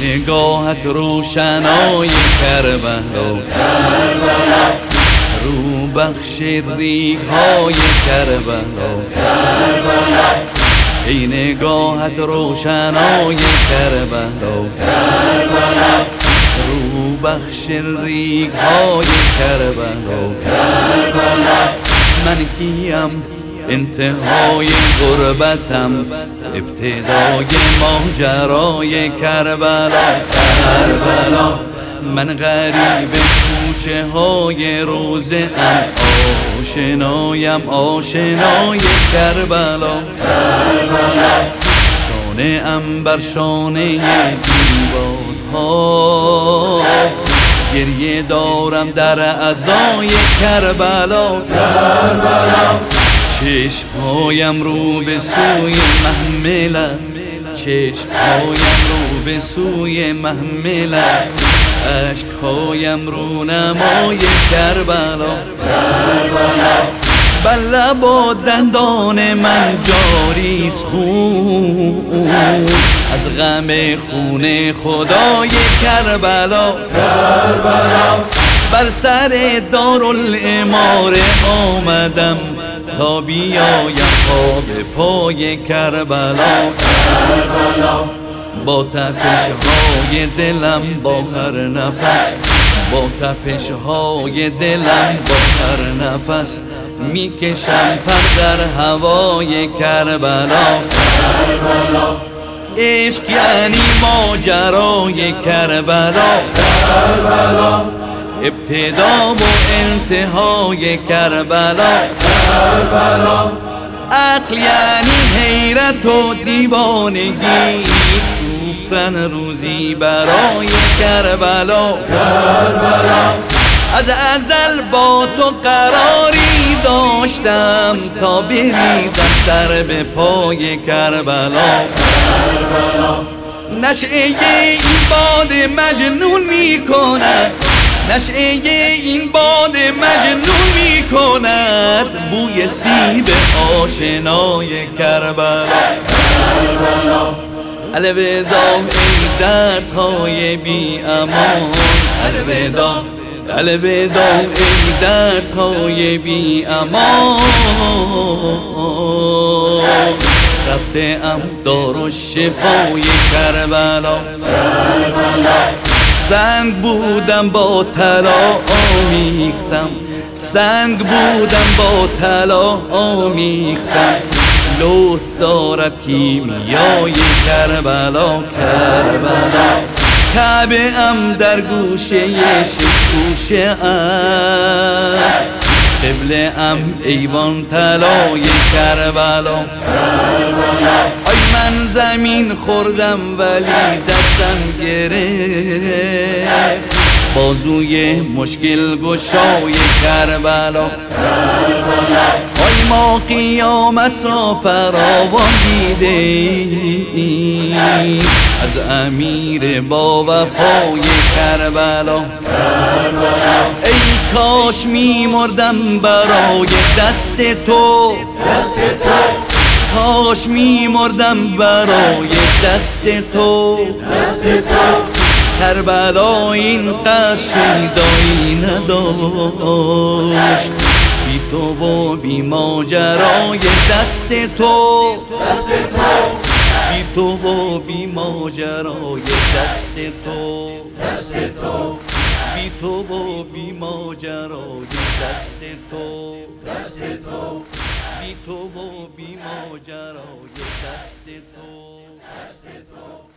نگاهت روشنای کربلا، رو بخش ریگ‌های کربلا، ای نگاهت روشنای کربلا، رو بخش ریگ‌های کربلا. من کیم انتهای غربتم، ابتدای ماجرای کربلا. من غریب کوچه های روزه ام، آشنایم آشنای کربلا. شانه ام بر شانه دیوارها، گریه دارم در عزای کربلا. چشمهایم رو به سوی محملت، چشمهایم رو به سوی محملت، اشکهایم رو نمای کربلا. بر لب و دندان من جاریست خون، از غم خون خدای کربلا. بر سر دارالاماره آمدم تا بیایم پا به پای کربلا. با تپش‌های دلم با هر نفس، با تپش‌های دلم با هر نفس، میکشم پر در هوای کربلا. عشق یعنی ماجرای کربلا، ابتدا و انتهای کربلا. عقل یعنی حیرت و دیوانگی، سوختن روزی برای کربلا. از ازل با تو قراری داشتم تا بریزم سر به پای کربلا. نشعه این باد مجنون می کند، نشعه این باد مجنون می کند، بوی سیب آشنای کربلا. الوداع ای دردهای بی امان، الوداع، الوداع ای دردهای بی امان. رفته ام دارالشفای کربلا. سنگ بودم با طلا آمیختم، سنگ بودم با طلا آمیختم، لوح دارد کیمیای کربلا. کعبه ام در گوشه شش گوشه است، قبله ام ایوان طلای کربلا. آی من زمین خوردم ولی دستم گرفت، بازوی مشکل گشای کربلا. آی ما قیامت را فراوان دیدیم، از امیر با وفای کربلا. ای کاش می مردم برای دست تو، کاش می مردم برای دست تو. کربلا این قصیدایی نداشت، بی تو و بی ماجرای دست تو، بی تو و بی ماجرای دست تو، بی تو و بی ماجرای دست تو، بی تو و بی ماجرای دست تو.